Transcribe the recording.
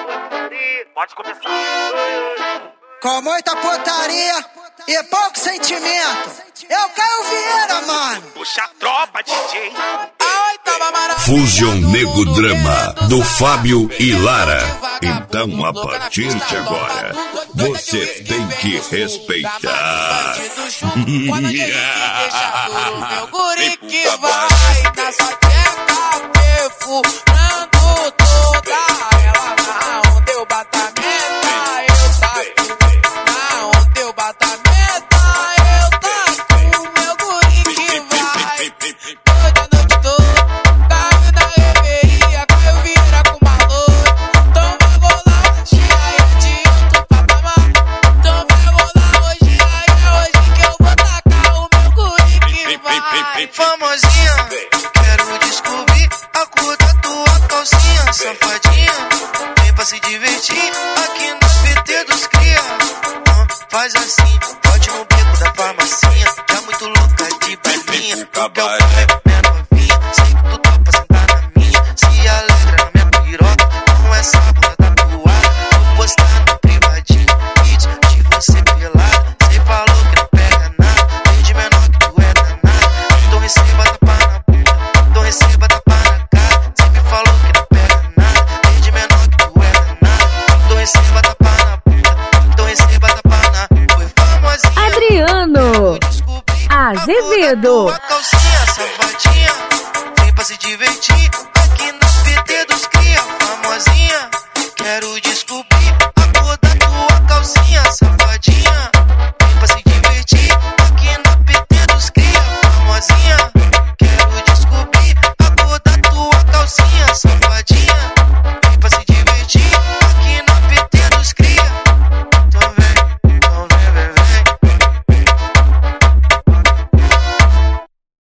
Pode começar. Com muita putaria e pouco sentimento. Eu Caio Vieira, mano. Puxa a tropa, DJ. Fusion Nego Drama, do Fábio e Lara. Então, a partir de agora, você tem que respeitar. Quando a gente deixa duro, meu guri que vai na sua tcheca, perfurando toda ela. Na onda eu bato a meta, eu taco. Na onda eu bato a meta, eu taco. Meu guri que vai toda noite toda. Caiu na reveria, Caio Vieira com valor. Então vai rolar hoje, aí é de outro patamar. Então vai rolar hoje, aí é hoje que eu vou tacar o meu guri que vai. Famosinha, quero descobrir a cor da tua calcinha. Safadinha, vem pra se divertir aqui no PT dos cria. Faz assim, pode no beco da farmacinha. Já muito louca de balinha, porque eu quero minha novinha. Sei que tu topa sentar na minha, se alegra na minha piroca. Com essa bunda da toalha, vou postar no privadinho vídeo de você pelada. Cê falou que não pega nada, desde menor que tu é danada. Então receba tapa na bunda, então receba tapa na cara. Cê me falou que não pega nada, desde menor que tu é danada. Então receba tapa na bunda, então receba tapa na. Foi famosinha, Adriano Azevedo. a calcinha, safadinha, vem pra se divertir